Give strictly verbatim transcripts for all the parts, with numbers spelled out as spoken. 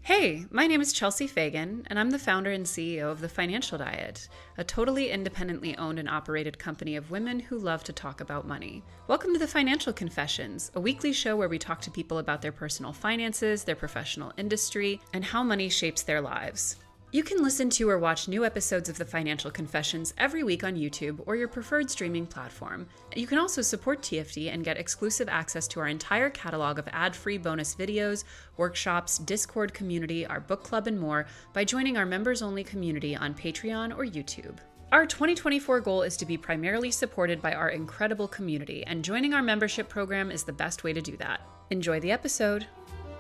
Hey, my name is Chelsea Fagan, and I'm the founder and C E O of The Financial Diet, a totally independently owned and operated company of women who love to talk about money. Welcome to The Financial Confessions, a weekly show where we talk to people about their personal finances, their professional industry, and how money shapes their lives. You can listen to or watch new episodes of The Financial Confessions every week on YouTube or your preferred streaming platform. You can also support T F D and get exclusive access to our entire catalog of ad-free bonus videos, workshops, Discord community, our book club, and more by joining our members-only community on Patreon or YouTube. Our twenty twenty-four goal is to be primarily supported by our incredible community, and joining our membership program is the best way to do that. Enjoy the episode.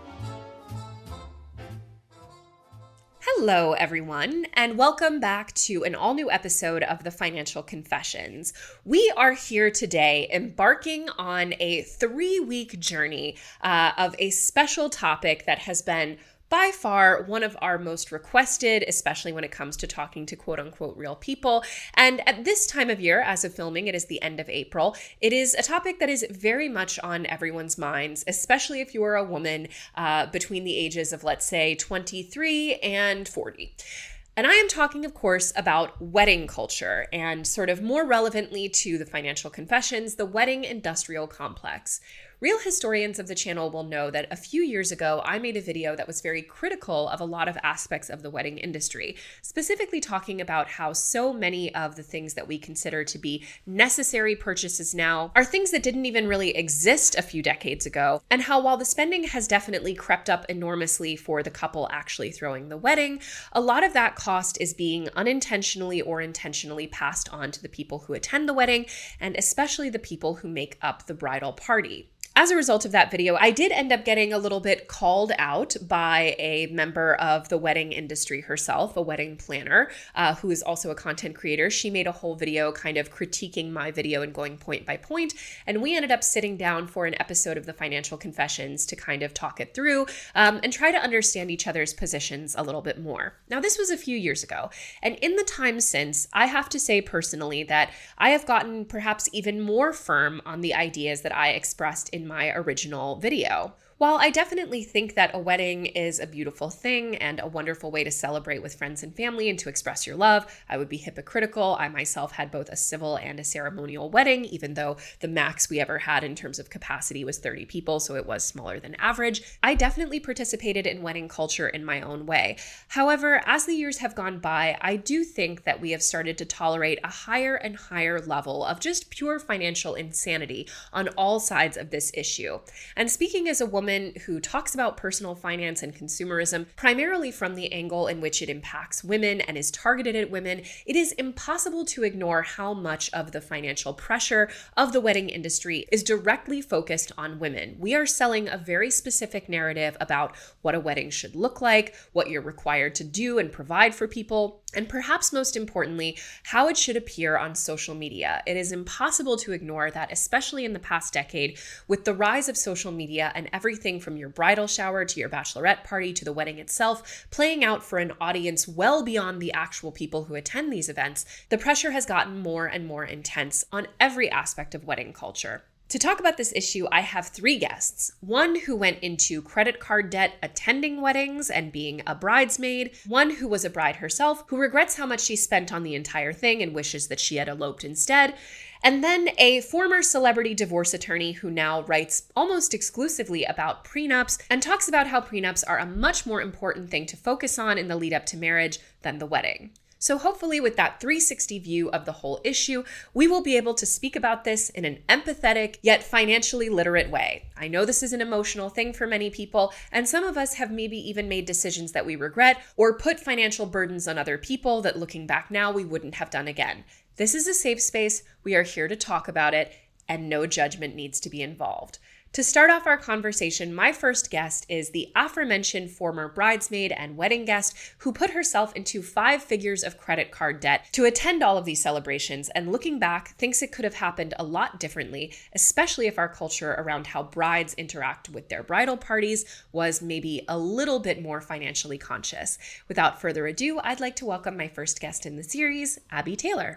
Hello, everyone, and welcome back to an all-new episode of The Financial Confessions. We are here today embarking on a three-week journey uh, of a special topic that has been by far one of our most requested, especially when it comes to talking to quote-unquote real people. And at this time of year, as of filming, it is the end of April. It is a topic that is very much on everyone's minds, especially if you are a woman uh, between the ages of, let's say, twenty-three and forty. And I am talking, of course, about wedding culture and sort of more relevantly to The Financial Confessions, the wedding industrial complex. Real historians of the channel will know that a few years ago, I made a video that was very critical of a lot of aspects of the wedding industry, specifically talking about how so many of the things that we consider to be necessary purchases now are things that didn't even really exist a few decades ago, and how while the spending has definitely crept up enormously for the couple actually throwing the wedding, a lot of that cost is being unintentionally or intentionally passed on to the people who attend the wedding, and especially the people who make up the bridal party. As a result of that video, I did end up getting a little bit called out by a member of the wedding industry herself, a wedding planner, uh, who is also a content creator. She made a whole video kind of critiquing my video and going point by point, and we ended up sitting down for an episode of The Financial Confessions to kind of talk it through um, and try to understand each other's positions a little bit more. Now, this was a few years ago, and in the time since, I have to say personally that I have gotten perhaps even more firm on the ideas that I expressed in my original video. While I definitely think that a wedding is a beautiful thing and a wonderful way to celebrate with friends and family and to express your love, I would be hypocritical. I myself had both a civil and a ceremonial wedding, even though the max we ever had in terms of capacity was thirty people, so it was smaller than average. I definitely participated in wedding culture in my own way. However, as the years have gone by, I do think that we have started to tolerate a higher and higher level of just pure financial insanity on all sides of this issue. And speaking as a woman who talks about personal finance and consumerism primarily from the angle in which it impacts women and is targeted at women, it is impossible to ignore how much of the financial pressure of the wedding industry is directly focused on women. We are selling a very specific narrative about what a wedding should look like, what you're required to do and provide for people, and perhaps most importantly, how it should appear on social media. It is impossible to ignore that, especially in the past decade, with the rise of social media and everything from your bridal shower to your bachelorette party to the wedding itself playing out for an audience well beyond the actual people who attend these events, the pressure has gotten more and more intense on every aspect of wedding culture. To talk about this issue, I have three guests. One who went into credit card debt attending weddings and being a bridesmaid. One who was a bride herself, who regrets how much she spent on the entire thing and wishes that she had eloped instead. And then a former celebrity divorce attorney who now writes almost exclusively about prenups and talks about how prenups are a much more important thing to focus on in the lead up to marriage than the wedding. So hopefully with that three sixty view of the whole issue, we will be able to speak about this in an empathetic yet financially literate way. I know this is an emotional thing for many people, and some of us have maybe even made decisions that we regret or put financial burdens on other people that looking back now we wouldn't have done again. This is a safe space. We are here to talk about it, and no judgment needs to be involved. To start off our conversation, my first guest is the aforementioned former bridesmaid and wedding guest who put herself into five figures of credit card debt to attend all of these celebrations, and looking back, thinks it could have happened a lot differently, especially if our culture around how brides interact with their bridal parties was maybe a little bit more financially conscious. Without further ado, I'd like to welcome my first guest in the series, Abby Taylor.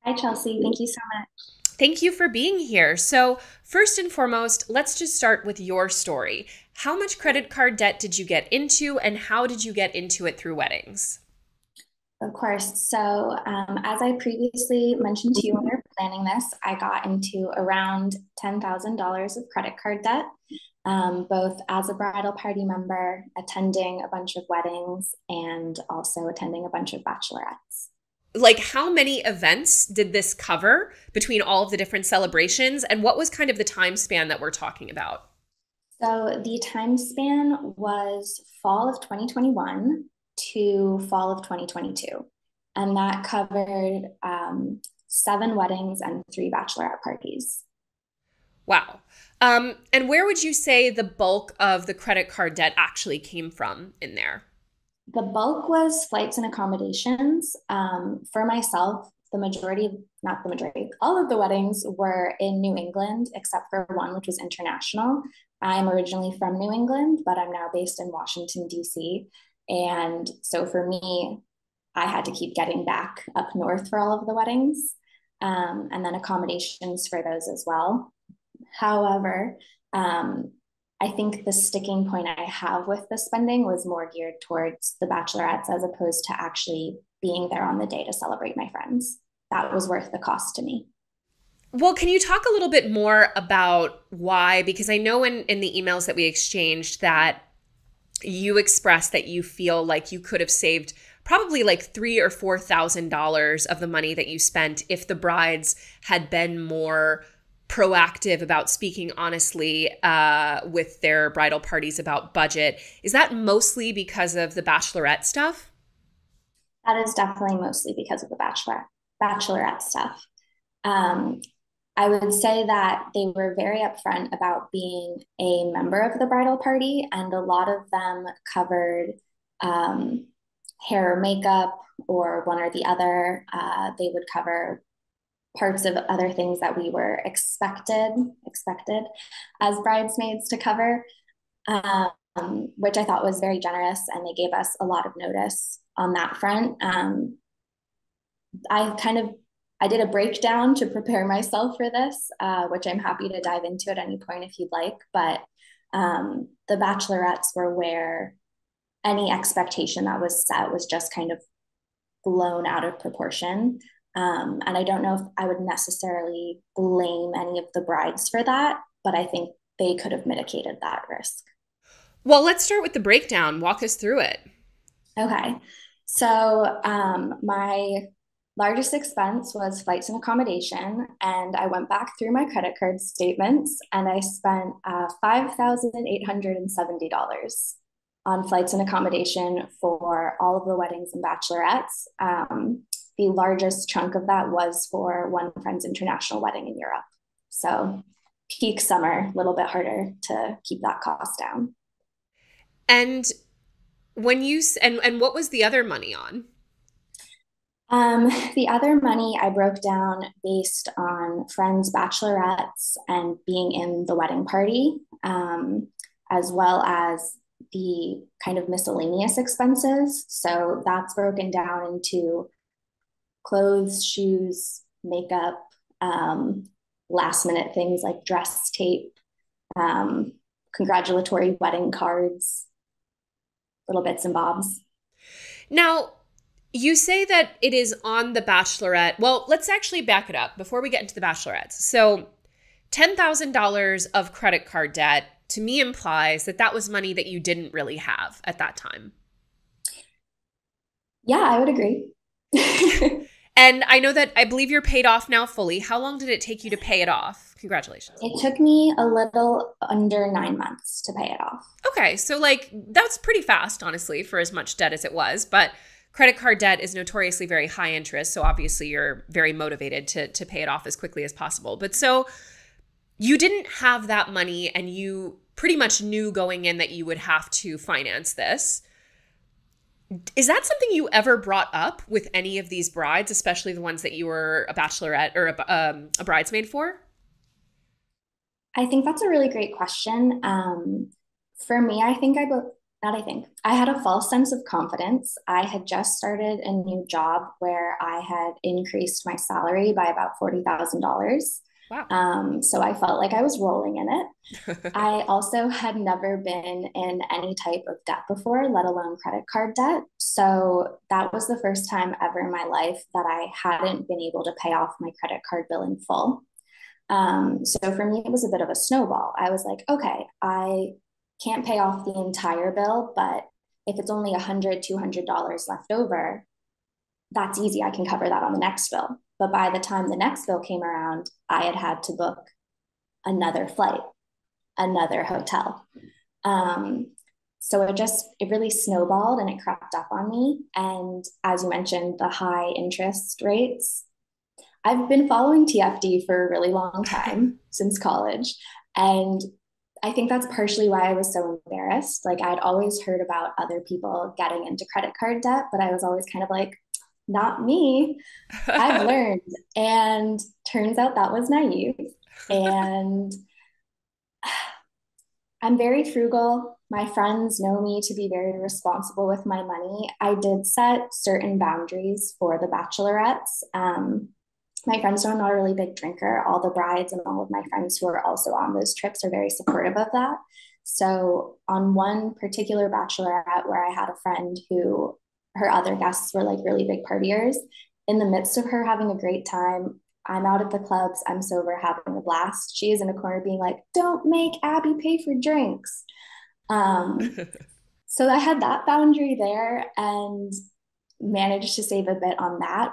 Hi, Chelsea. Thank you so much. Thank you for being here. So, first and foremost, let's just start with your story. How much credit card debt did you get into, and how did you get into it through weddings? Of course. So, um, as I previously mentioned to you when we were planning this, I got into around ten thousand dollars of credit card debt, um, both as a bridal party member, attending a bunch of weddings, and also attending a bunch of bachelorettes. Like, how many events did this cover between all of the different celebrations, and what was kind of the time span that we're talking about? So, the time span was fall of twenty twenty-one to fall of twenty twenty-two. And that covered um, seven weddings and three bachelorette parties. Wow. Um, and where would you say the bulk of the credit card debt actually came from in there? The bulk was flights and accommodations. Um, for myself, the majority, not the majority, all of the weddings were in New England, except for one, which was international. I'm originally from New England, but I'm now based in Washington, D C. And so for me, I had to keep getting back up north for all of the weddings, um, and then accommodations for those as well. However, um, I think the sticking point I have with the spending was more geared towards the bachelorettes as opposed to actually being there on the day to celebrate my friends. That was worth the cost to me. Well, can you talk a little bit more about why? Because I know in, in the emails that we exchanged that you expressed that you feel like you could have saved probably like three or four thousand dollars of the money that you spent if the brides had been more proactive about speaking honestly uh, with their bridal parties about budget. Is that mostly because of the bachelorette stuff? That is definitely mostly because of the bachelor bachelorette stuff. Um, I would say that they were very upfront about being a member of the bridal party, and a lot of them covered um, hair or makeup or one or the other. Uh, they would cover parts of other things that we were expected expected as bridesmaids to cover, um, which I thought was very generous, and they gave us a lot of notice on that front. Um, I kind of I did a breakdown to prepare myself for this, uh, which I'm happy to dive into at any point if you'd like. But um, the bachelorettes were where any expectation that was set was just kind of blown out of proportion. Um, and I don't know if I would necessarily blame any of the brides for that, but I think they could have mitigated that risk. Well, let's start with the breakdown. Walk us through it. Okay. So um, my largest expense was flights and accommodation. And I went back through my credit card statements and I spent uh, five thousand eight hundred seventy dollars on flights and accommodation for all of the weddings and bachelorettes. Um, the largest chunk of that was for one friend's international wedding in Europe. So peak summer, a little bit harder to keep that cost down. And when you and and what was the other money on? Um, the other money I broke down based on friends' bachelorettes and being in the wedding party, um, as well as the kind of miscellaneous expenses. So that's broken down into clothes, shoes, makeup, um, last minute things like dress tape, um, congratulatory wedding cards, little bits and bobs. Now, you say that it is on the bachelorette. Well, let's actually back it up before we get into the bachelorettes. So ten thousand dollars of credit card debt to me implies that that was money that you didn't really have at that time. Yeah, I would agree. And I know that I believe you're paid off now fully. How long did it take you to pay it off? Congratulations. It took me a little under nine months to pay it off. Okay, so like that's pretty fast, honestly, for as much debt as it was. But credit card debt is notoriously very high interest, so obviously you're very motivated to to pay it off as quickly as possible. But so you didn't have that money, and you pretty much knew going in that you would have to finance this. Is that something you ever brought up with any of these brides, especially the ones that you were a bachelorette or a, um, a bridesmaid for? I think that's a really great question. Um, for me, I think I That I think. I had a false sense of confidence. I had just started a new job where I had increased my salary by about forty thousand dollars. Wow. Um, so I felt like I was rolling in it. I also had never been in any type of debt before, let alone credit card debt. So that was the first time ever in my life that I hadn't been able to pay off my credit card bill in full. Um, so for me, it was a bit of a snowball. I was like, okay, I can't pay off the entire bill, but if it's only one hundred dollars, two hundred dollars left over, that's easy. I can cover that on the next bill. But by the time the next bill came around, I had had to book another flight, another hotel. Um, so it just, it really snowballed and it crept up on me. And as you mentioned, the high interest rates, I've been following T F D for a really long time since college. And I think that's partially why I was so embarrassed. Like I'd always heard about other people getting into credit card debt, but I was always kind of like, not me. I've learned. And turns out that was naive. And I'm very frugal. My friends know me to be very responsible with my money. I did set certain boundaries for the bachelorettes. Um, my friends know I'm not a really big drinker. All the brides and all of my friends who are also on those trips are very supportive of that. So on one particular bachelorette where I had a friend who her other guests were like really big partiers, in the midst of her having a great time, I'm out at the clubs, I'm sober, having a blast. She is in a corner being like, don't make Abby pay for drinks. Um, so I had that boundary there and managed to save a bit on that.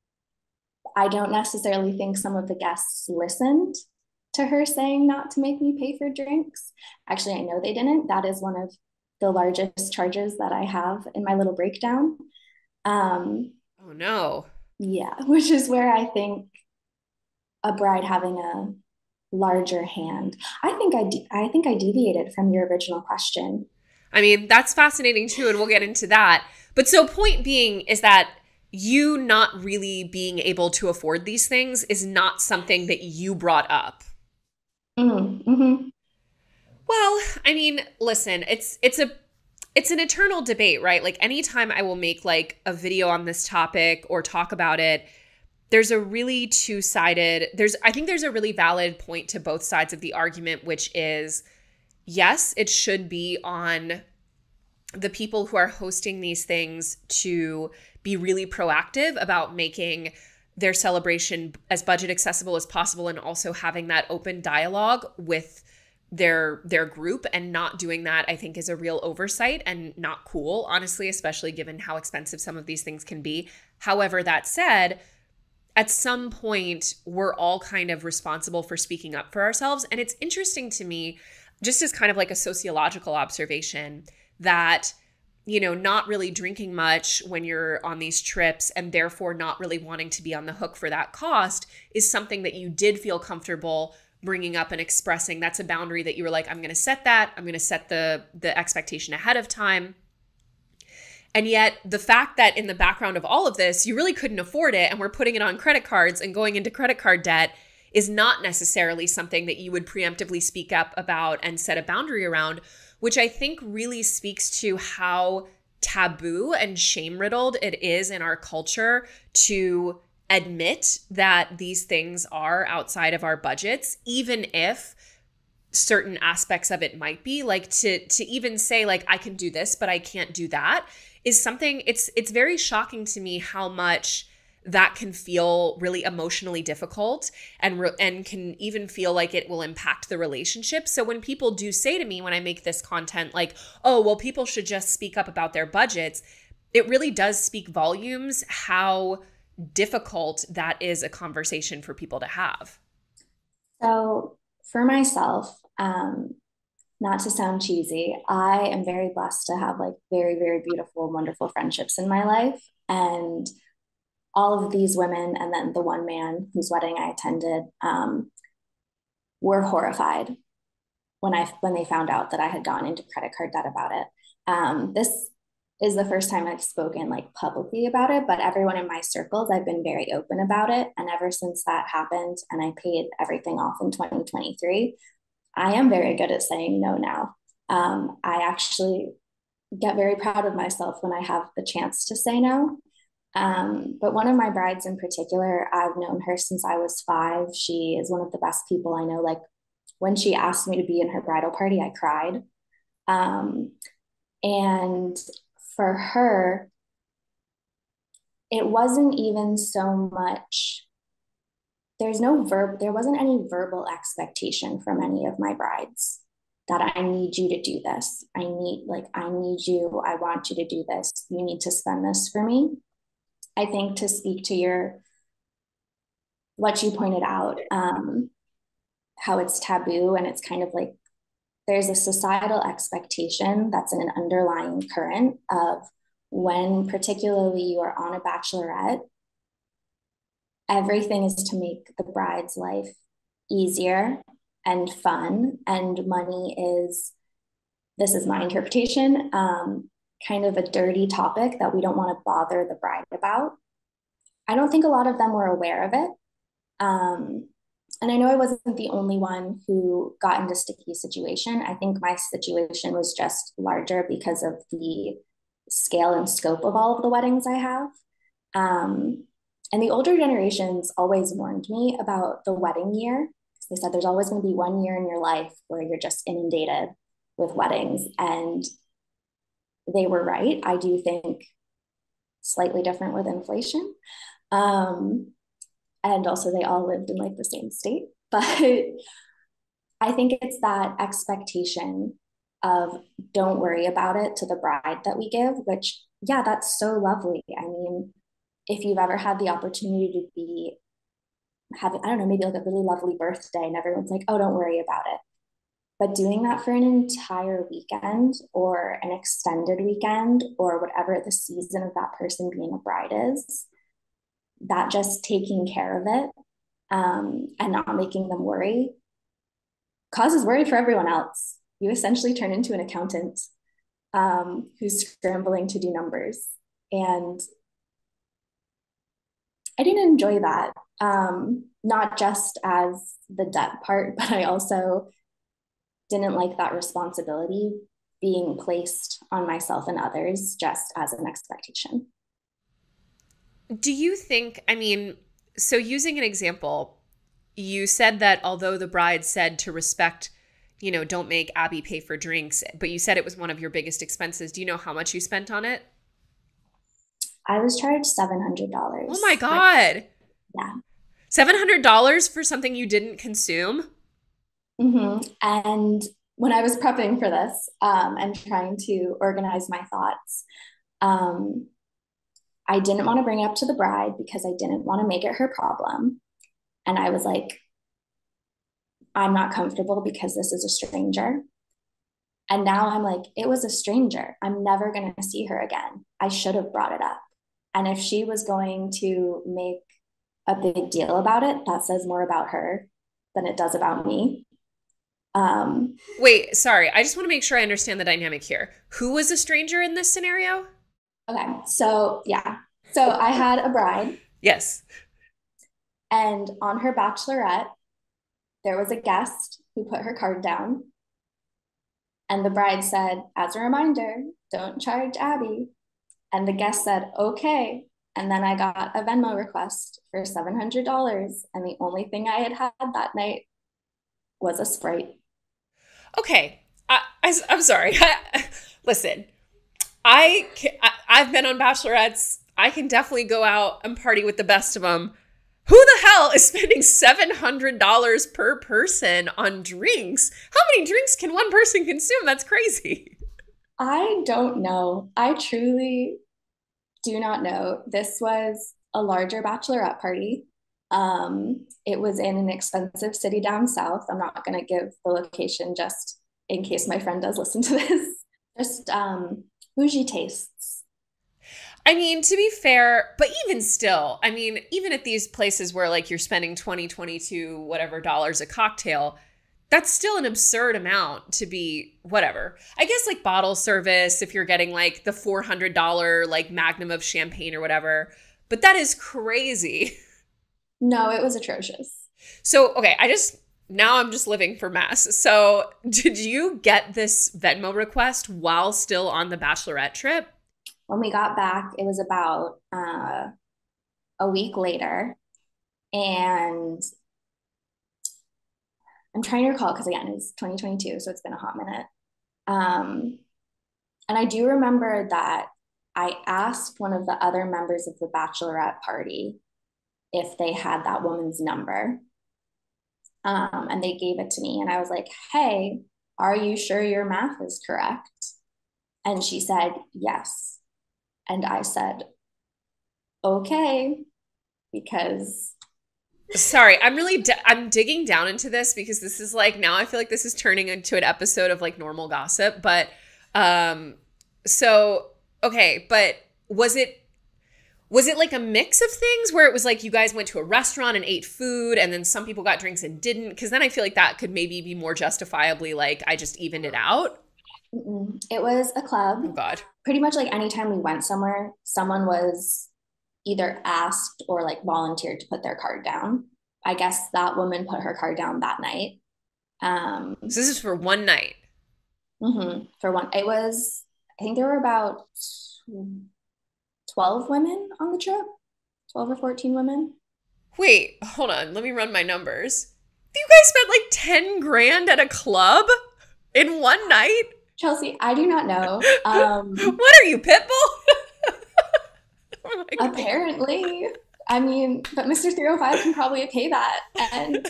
I don't necessarily think some of the guests listened to her saying not to make me pay for drinks. Actually, I know they didn't. That is one of the largest charges that I have in my little breakdown. Um, Oh no. yeah, which is where I think a bride having a larger hand. I think I de- I think I deviated from your original question. I mean, that's fascinating too, and we'll get into that. But so point being is that you not really being able to afford these things is not something that you brought up. Mm-hmm. Mm-hmm. Well, I mean, listen, it's it's a it's an eternal debate, right? Like anytime I will make like a video on this topic or talk about it, there's a really two-sided, there's I think there's a really valid point to both sides of the argument, which is yes, it should be on the people who are hosting these things to be really proactive about making their celebration as budget accessible as possible and also having that open dialogue with their their group, and not doing that I think is a real oversight and not cool, honestly, especially given how expensive some of these things can be. However, that said, at some point we're all kind of responsible for speaking up for ourselves. And it's interesting to me, just as kind of like a sociological observation, that you know, not really drinking much when you're on these trips and therefore not really wanting to be on the hook for that cost is something that you did feel comfortable bringing up and expressing. That's a boundary that you were like, I'm going to set that. I'm going to set the the expectation ahead of time. And yet the fact that in the background of all of this, you really couldn't afford it and we're putting it on credit cards and going into credit card debt is not necessarily something that you would preemptively speak up about and set a boundary around, which I think really speaks to how taboo and shame-riddled it is in our culture to admit that these things are outside of our budgets, even if certain aspects of it might be. Like to to even say like, I can do this, but I can't do that is something, it's it's very shocking to me how much that can feel really emotionally difficult and re- and can even feel like it will impact the relationship. So when people do say to me when I make this content like, oh, well, people should just speak up about their budgets, it really does speak volumes how difficult that is a conversation for people to have. So for myself, um, not to sound cheesy, I am very blessed to have like very, very beautiful, wonderful friendships in my life. And all of these women, and then the one man whose wedding I attended, um, were horrified when I when they found out that I had gone into credit card debt about it. Um, this is the first time I've spoken like publicly about it, but everyone in my circles, I've been very open about it. And ever since that happened and I paid everything off in twenty twenty-three, I am very good at saying no now. Um, I actually get very proud of myself when I have the chance to say no. Um, but one of my brides in particular, I've known her since I was five. She is one of the best people I know. Like when she asked me to be in her bridal party, I cried. Um, and for her, it wasn't even so much, there's no verb, there wasn't any verbal expectation from any of my brides that I need you to do this. I need, like, I need you. I want you to do this. You need to spend this for me. I think to speak to your, what you pointed out, um, how it's taboo and it's kind of like there's a societal expectation that's an underlying current of when particularly you are on a bachelorette, everything is to make the bride's life easier and fun, and money is, this is my interpretation, um, kind of a dirty topic that we don't want to bother the bride about. I don't think a lot of them were aware of it. Um, and I know I wasn't the only one who got into sticky situation. I think my situation was just larger because of the scale and scope of all of the weddings I have. Um, and the older generations always warned me about the wedding year. They said there's always going to be one year in your life where you're just inundated with weddings. And they were right. I do think slightly different with inflation. Um, and also they all lived in like the same state. But I think it's that expectation of don't worry about it to the bride that we give, which, yeah, that's so lovely. I mean, if you've ever had the opportunity to be having, I don't know, maybe like a really lovely birthday and everyone's like, oh, don't worry about it. But doing that for an entire weekend or an extended weekend or whatever the season of that person being a bride is, that just taking care of it um, and not making them worry causes worry for everyone else. You essentially turn into an accountant um, who's scrambling to do numbers. And I didn't enjoy that, um, not just as the debt part, but I also didn't like that responsibility being placed on myself and others just as an expectation. Do you think, I mean, so using an example, you said that although the bride said to respect, you know, don't make Abby pay for drinks, but you said it was one of your biggest expenses. Do you know how much you spent on it? I was charged seven hundred dollars. Oh my God. Like, yeah. seven hundred dollars for something you didn't consume? Mm-hmm. And when I was prepping for this um, and trying to organize my thoughts, um, I didn't want to bring it up to the bride because I didn't want to make it her problem. And I was like, I'm not comfortable because this is a stranger. And now I'm like, it was a stranger. I'm never going to see her again. I should have brought it up. And if she was going to make a big deal about it, that says more about her than it does about me. Um, Wait, sorry. I just want to make sure I understand the dynamic here. Who was a stranger in this scenario? okay. So, yeah. So I had a bride. Yes. And on her bachelorette, there was a guest who put her card down. And the bride said, as a reminder, don't charge Abby. And the guest said, okay. And then I got a Venmo request for seven hundred dollars. And the only thing I had had that night was a Sprite. Okay. I, I, I'm sorry. Listen, I, I, I've been on bachelorettes. I can definitely go out and party with the best of them. Who the hell is spending seven hundred dollars per person on drinks? How many drinks can one person consume? That's crazy. I don't know. I truly do not know. This was a larger bachelorette party. Um, it was in an expensive city down south. I'm not going to give the location just in case my friend does listen to this. Just um, bougie tastes. I mean, to be fair, but even still, I mean, even at these places where like you're spending twenty, twenty-two, whatever dollars a cocktail, that's still an absurd amount to be whatever. I guess like bottle service, if you're getting like the four hundred dollars like magnum of champagne or whatever, but that is crazy. No, it was atrocious. So, okay, I just, now I'm just living for mess. So did you get this Venmo request while still on the bachelorette trip? When we got back, it was about uh, a week later. And I'm trying to recall because, again, it's twenty twenty-two, so it's been a hot minute. Um, and I do remember that I asked one of the other members of the bachelorette party if they had that woman's number. Um, and they gave it to me. And I was like, hey, are you sure your math is correct? And she said, yes. And I said, okay, because Sorry, I'm really di- I'm digging down into this because this is like, now I feel like this is turning into an episode of like normal gossip, but um so okay, but was it was it like a mix of things where it was like you guys went to a restaurant and ate food and then some people got drinks and didn't? Because then I feel like that could maybe be more justifiably like I just evened it out. mm-mm. It was a club. Oh God. Pretty much like anytime we went somewhere, someone was either asked or like volunteered to put their card down. I guess that woman put her card down that night. Um, So this is for one night. mhm, for one, it was, I think there were about twelve women on the trip, twelve or fourteen women. Wait, hold on. Let me run my numbers. You guys spent like ten grand at a club in one night? Chelsea, I do not know. Um, What are you, Pitbull? Oh my God. apparently, I mean, but mister three oh five can probably pay that, and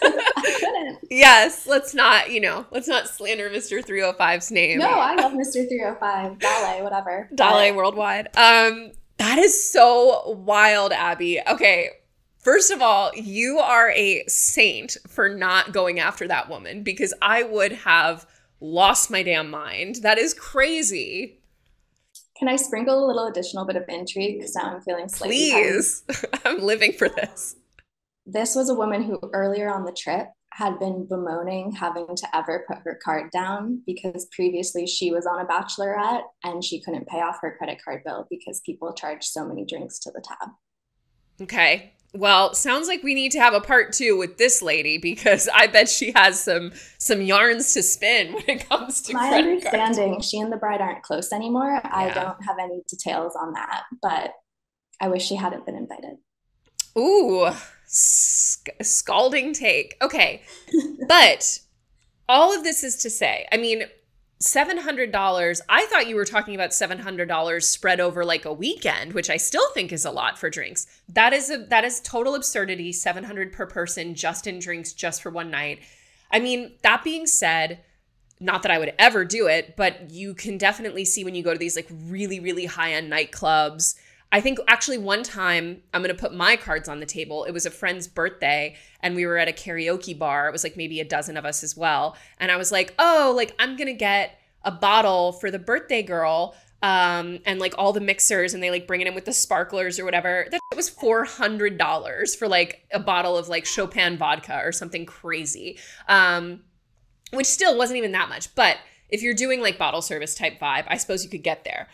I couldn't. Yes, let's not, you know, let's not slander mister three oh five's name. No, I love mister three oh five, Dale, whatever. Dale But Worldwide. Um, that is so wild, Abby. Okay, first of all, you are a saint for not going after that woman because I would have lost my damn mind. That is crazy. can I sprinkle a little additional bit of intrigue? Because now I'm feeling slightly tense. Please. I'm living for this. This was a woman who earlier on the trip had been bemoaning having to ever put her card down because previously she was on a bachelorette and she couldn't pay off her credit card bill because people charged so many drinks to the tab. Okay. Well, sounds like we need to have a part two with this lady because I bet she has some some yarns to spin when it comes to My credit cards. understanding, she and the bride aren't close anymore. I Yeah. don't have any details on that, but I wish she hadn't been invited. Ooh, sc- scalding take. Okay. But all of this is to say, I mean, seven hundred dollars, I thought you were talking about seven hundred dollars spread over like a weekend, which I still think is a lot for drinks. That is a that is total absurdity, seven hundred dollars per person just in drinks just for one night. I mean, that being said, not that I would ever do it, but you can definitely see when you go to these like really, really high-end nightclubs. I think actually one time, I'm going to put my cards on the table. It was a friend's birthday and we were at a karaoke bar. It was like maybe a dozen of us as well. And I was like, oh, like I'm going to get a bottle for the birthday girl um, and like all the mixers and they like bring it in with the sparklers or whatever. That was four hundred dollars for like a bottle of like Chopin vodka or something crazy, um, which still wasn't even that much. But if you're doing like bottle service type vibe, I suppose you could get there.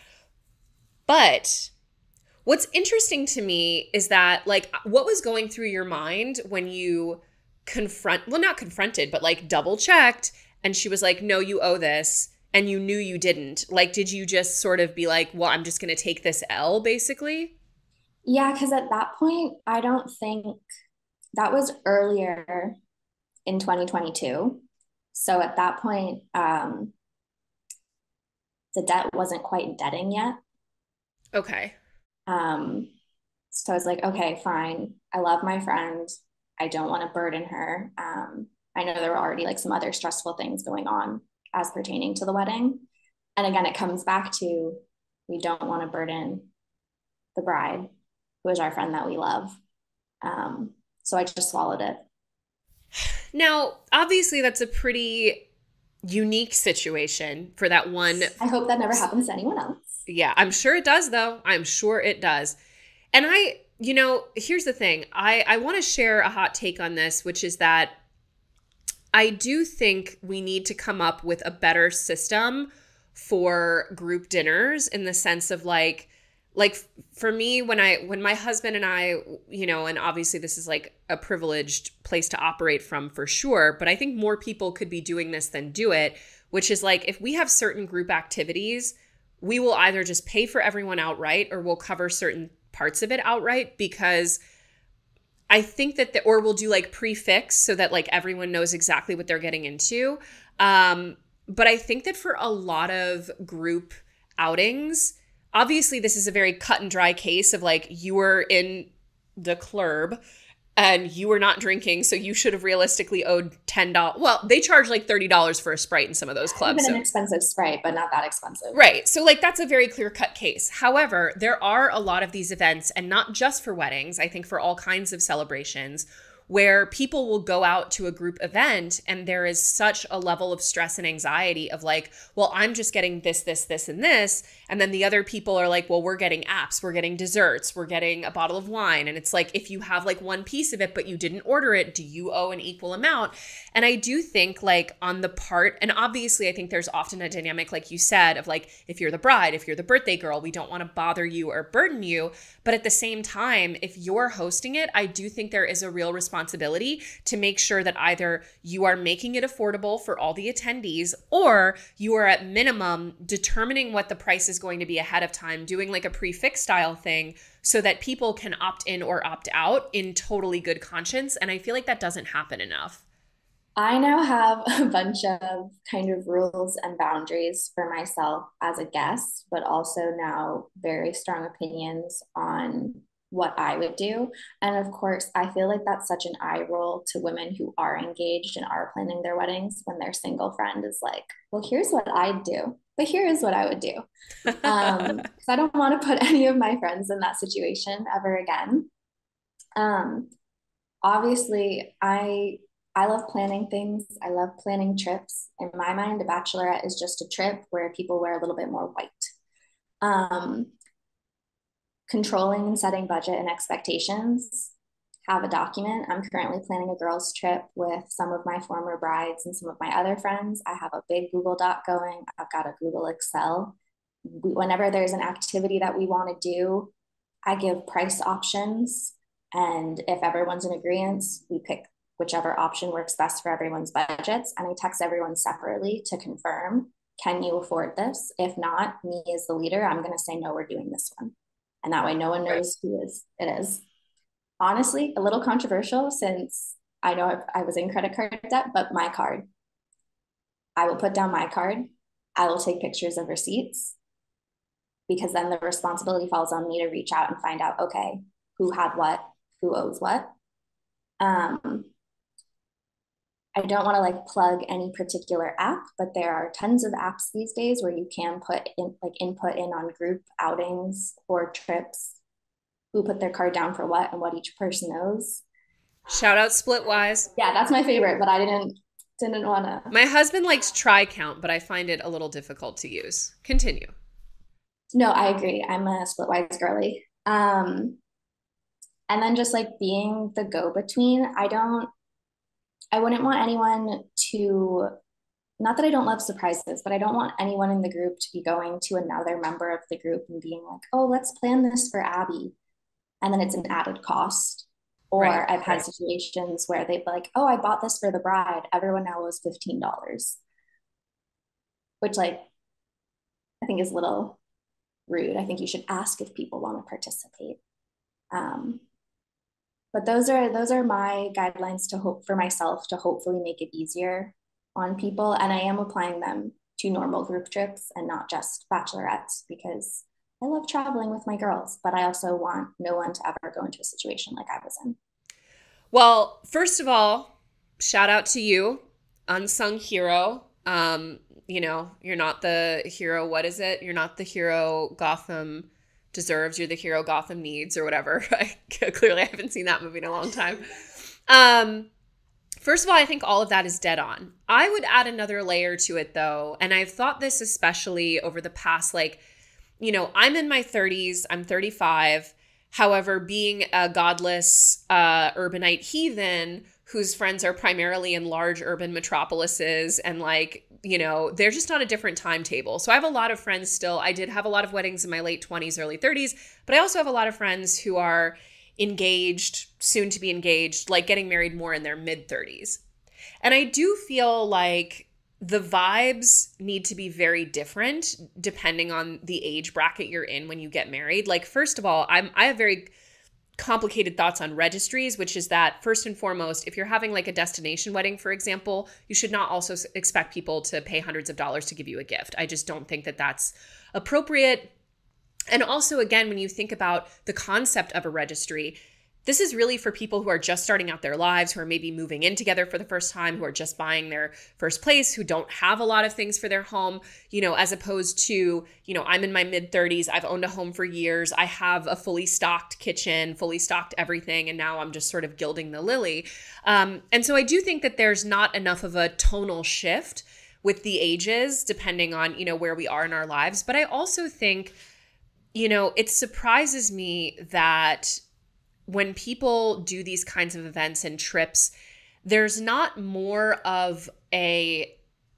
But what's interesting to me is that, like, what was going through your mind when you confront, well, not confronted, but like double checked, and she was like, no, you owe this, and you knew you didn't. Like, did you just sort of be like, well, I'm just going to take this L, basically? Yeah, because at that point, I don't think that was earlier in twenty twenty-two. So at that point, um, the debt wasn't quite debting yet. Okay. Um, so I was like, okay, fine. I love my friend. I don't want to burden her. Um, I know there were already like some other stressful things going on as pertaining to the wedding. And again, it comes back to we don't want to burden the bride, who is our friend that we love. Um, so I just swallowed it. Now, obviously, that's a pretty unique situation for that one. I hope that never happens to anyone else. Yeah, I'm sure it does, though. I'm sure it does. And I, you know, here's the thing. I, I want to share a hot take on this, which is that I do think we need to come up with a better system for group dinners in the sense of like, like for me, when I, when my husband and I, you know, and obviously this is like a privileged place to operate from for sure, but I think more people could be doing this than do it, which is like, if we have certain group activities, we will either just pay for everyone outright or we'll cover certain parts of it outright, because I think that the, or we'll do like prefix so that like everyone knows exactly what they're getting into. Um, but I think that for a lot of group outings, obviously this is a very cut and dry case of like, you were in the club and you were not drinking, so you should have realistically owed ten dollars. Well, they charge like thirty dollars for a Sprite in some of those clubs. Even so. an expensive Sprite, but not that expensive. Right. So like that's a very clear-cut case. However, there are a lot of these events, and not just for weddings, I think for all kinds of celebrations, where people will go out to a group event and there is such a level of stress and anxiety of like, well, I'm just getting this, this, this, and this. And then the other people are like, well, we're getting apps, we're getting desserts, we're getting a bottle of wine. And it's like, if you have like one piece of it, but you didn't order it, do you owe an equal amount? And I do think like on the part, and obviously I think there's often a dynamic, like you said, of like, if you're the bride, if you're the birthday girl, we don't want to bother you or burden you. But at the same time, if you're hosting it, I do think there is a real responsibility to make sure that either you are making it affordable for all the attendees, or you are at minimum determining what the price is going to be ahead of time, doing like a prefix style thing so that people can opt in or opt out in totally good conscience. And I feel like that doesn't happen enough. I now have a bunch of kind of rules and boundaries for myself as a guest, but also now very strong opinions on what I would do. And of course, I feel like that's such an eye roll to women who are engaged and are planning their weddings when their single friend is like, well, here's what I'd do, but here is what I would do. Um, because I don't want to put any of my friends in that situation ever again. Um, obviously, I I love planning things. I love planning trips. In my mind, a bachelorette is just a trip where people wear a little bit more white. Um, controlling and setting budget and expectations. Have a document. I'm currently planning a girls' trip with some of my former brides and some of my other friends. I have a big Google Doc going. I've got a Google Excel. Whenever there's an activity that we want to do, I give price options. And if everyone's in agreement, we pick whichever option works best for everyone's budgets. And I text everyone separately to confirm, can you afford this? If not, me as the leader, I'm going to say, no, we're doing this one. And that way no one knows who is it is. Honestly, a little controversial since I know I, I was in credit card debt, but my card. I will put down my card. I will take pictures of receipts, because then the responsibility falls on me to reach out and find out, okay, who had what, who owes what. Um, I don't want to like plug any particular app, but there are tons of apps these days where you can put in like input in on group outings or trips, who put their card down for what and what each person owes. Shout out Splitwise. Yeah, that's my favorite, but I didn't didn't want to. My husband likes TriCount, but I find it a little difficult to use. Continue. No, I agree. I'm a Splitwise girly. Um, and then just like being the go-between, I don't I wouldn't want anyone to, not that I don't love surprises, but I don't want anyone in the group to be going to another member of the group and being like, oh, let's plan this for Abby. And then it's an added cost. Or right, I've had right. situations where they'd be like, oh, I bought this for the bride. Everyone now owes fifteen dollars. Which like, I think is a little rude. I think you should ask if people want to participate. Um, But those are those are my guidelines to hope for myself to hopefully make it easier on people. And I am applying them to normal group trips and not just bachelorettes, because I love traveling with my girls, but I also want no one to ever go into a situation like I was in. Well, first of all, shout out to you, unsung hero. Um, you know, you're not the hero. What is it? You're not the hero Gotham deserves, you're the hero Gotham needs, or whatever. Clearly I haven't seen that movie in a long time. Um, first of all, I think all of that is dead on. I would add another layer to it though, and I've thought this especially over the past, like, you know, I'm in my thirties, I'm thirty-five. However, being a godless uh, urbanite heathen whose friends are primarily in large urban metropolises, and like, you know, they're just on a different timetable. So I have a lot of friends still. I did have a lot of weddings in my late twenties, early thirties, but I also have a lot of friends who are engaged, soon to be engaged, like getting married more in their mid thirties. And I do feel like the vibes need to be very different depending on the age bracket you're in when you get married. Like, first of all, I'm I have very complicated thoughts on registries, which is that first and foremost, if you're having like a destination wedding, for example, you should not also expect people to pay hundreds of dollars to give you a gift. I just don't think that that's appropriate. And also, again, when you think about the concept of a registry, this is really for people who are just starting out their lives, who are maybe moving in together for the first time, who are just buying their first place, who don't have a lot of things for their home, you know, as opposed to, you know, I'm in my mid thirties, I've owned a home for years, I have a fully stocked kitchen, fully stocked everything, and now I'm just sort of gilding the lily. Um, and so I do think that there's not enough of a tonal shift with the ages, depending on, you know, where we are in our lives. But I also think, you know, it surprises me that when people do these kinds of events and trips, there's not more of a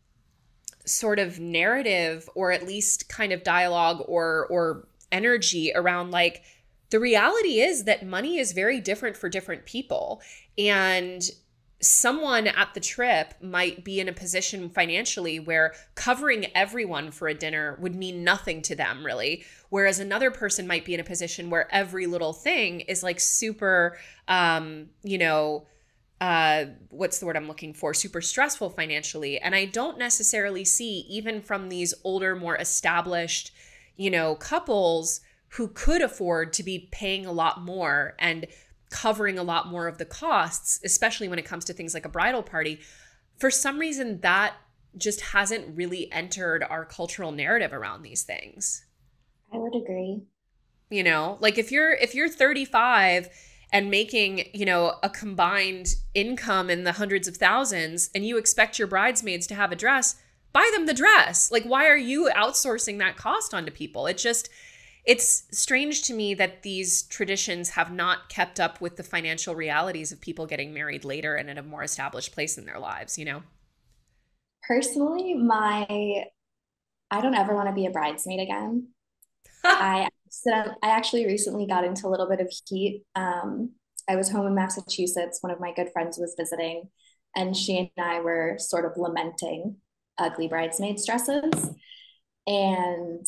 sort of narrative, or at least kind of dialogue or or energy around like, the reality is that money is very different for different people. And someone at the trip might be in a position financially where covering everyone for a dinner would mean nothing to them, really. Whereas another person might be in a position where every little thing is like super, um, you know, uh, what's the word I'm looking for? Super stressful financially. And I don't necessarily see, even from these older, more established, you know, couples who could afford to be paying a lot more and covering a lot more of the costs, especially when it comes to things like a bridal party. For some reason, that just hasn't really entered our cultural narrative around these things. I would agree. You know, like if you're if you're thirty-five and making, you know, a combined income in the hundreds of thousands, and you expect your bridesmaids to have a dress, buy them the dress. Like, why are you outsourcing that cost onto people? It just It's strange to me that these traditions have not kept up with the financial realities of people getting married later and in a more established place in their lives, you know? Personally, my I don't ever want to be a bridesmaid again. I I actually recently got into a little bit of heat. Um, I was home in Massachusetts. One of my good friends was visiting, and she and I were sort of lamenting ugly bridesmaids dresses. And